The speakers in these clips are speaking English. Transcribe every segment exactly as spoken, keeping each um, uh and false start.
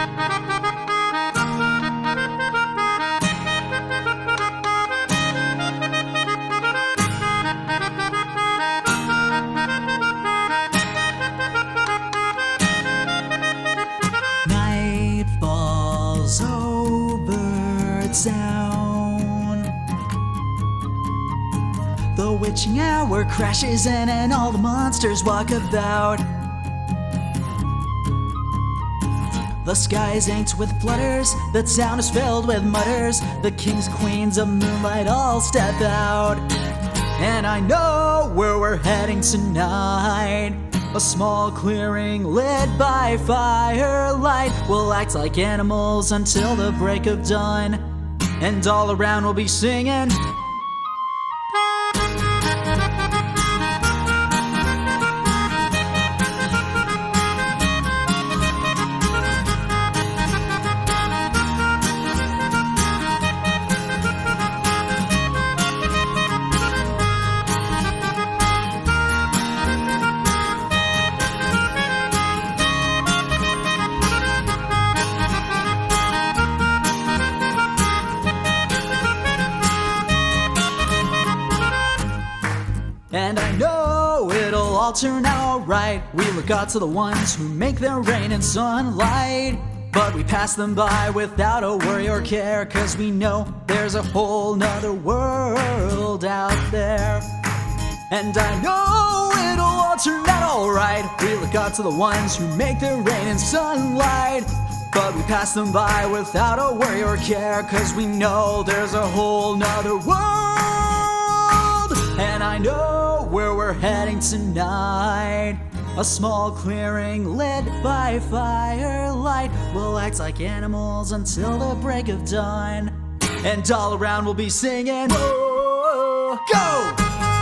Night falls over town. The witching hour crashes in and all the monsters walk about. The sky is inked with flutters, the town is filled with mutters. The kings, queens of moonlight all step out. And I know where we're heading tonight. A small clearing lit by firelight. We'll act like animals until the break of dawn. And all around we'll be singing. And I know it'll all turn out alright. We look out to the ones who make their rain and sunlight, but we pass them by without a worry or care, cause we know there's a whole nother world out there. And I know it'll all turn out alright. We look out to the ones who make their rain and sunlight, but we pass them by without a worry or care, cause we know there's a whole nother world. And I know where we're heading tonight. A small clearing lit by firelight. We'll act like animals until the break of dawn. And all around we'll be singing, oh, go!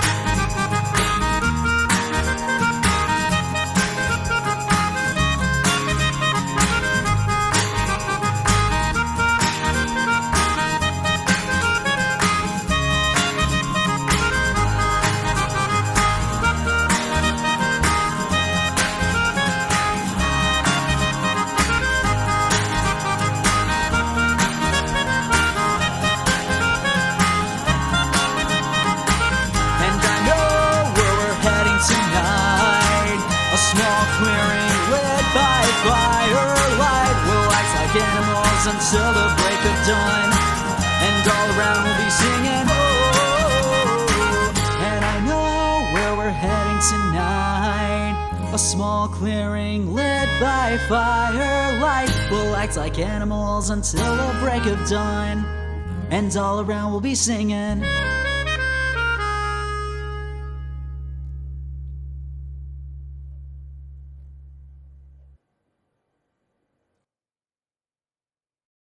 Small clearing lit by firelight. We'll act like animals until the break of dawn. And all around we'll be singing, oh. And I know where we're heading tonight. A small clearing lit by firelight. We'll act like animals until the break of dawn. And all around we'll be singing.